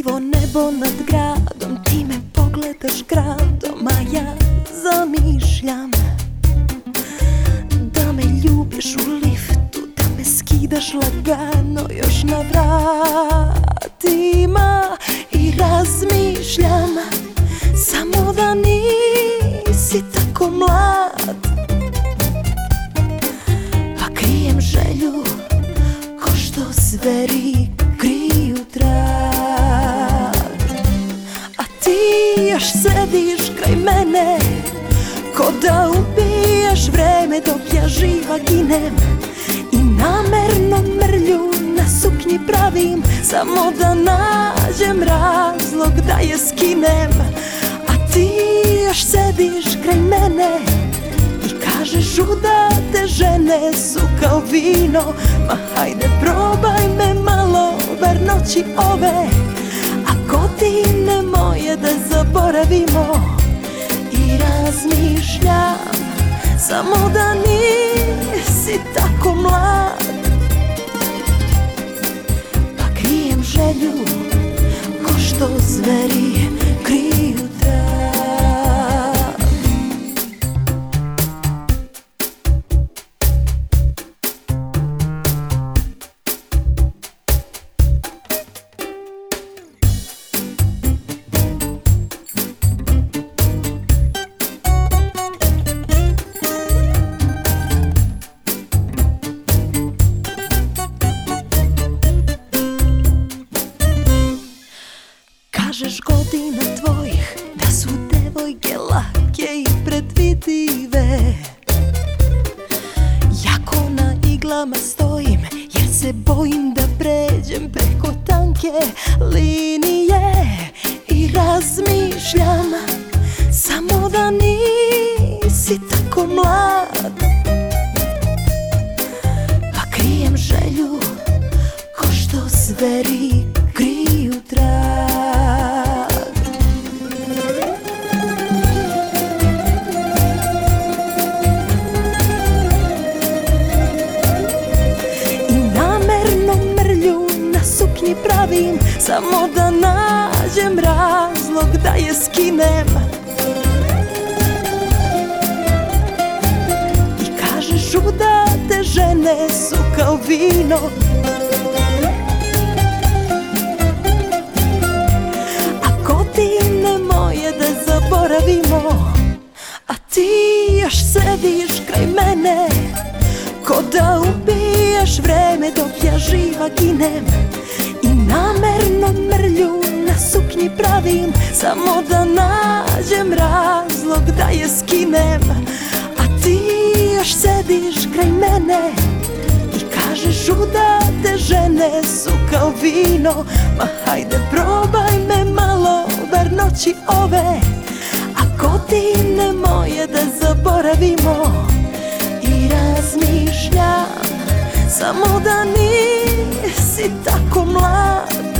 Sivo nebo nad gradom, ti me pogledaš gradom, a ja zamišljam da me ljubiš u liftu, da me skidaš lagano još na vratima. I razmišljam samo da nisi tako mlad, a krijem želju ko što zveri kriju trag. A ti još sediš kraj mene ko da ubijaš vreme dok ja živa ginem. I namerno mrlju na suknji pravim samo da nađem razlog da je skinem. A ti još sediš kraj mene i kažeš udate žene su kao vino. Ma hajde probaj me malo bar noći ove, a godine moje da zaboravimo. I razmišljam samo da nisi tako mlad, pa krijem želju ko što zveri kriju trag. Kažeš godina tvojih da su devojke lake i predvidive. Ja ko na iglama stojim jer se bojim da pređem preko tanke linije. I razmišljam samo da nisi tako mlad, pa krijem želju ko što zveri kriju trag. Pravim samo da nađem razlog da je skinem. I kažeš udate žene su kao vino, a godine moje da zaboravimo. A ti još sediš kraj mene ko da ubijaš vreme dok ja živa ginem. I namerno mrlju na suknji pravim samo da nađem razlog da je skinem. A ti još sediš kraj mene i kažeš udate žene su kao vino. Ma hajde probaj me malo bar noći ove, a godine moje da zaboravimo. I razmišljam samo da nisi tako mlad,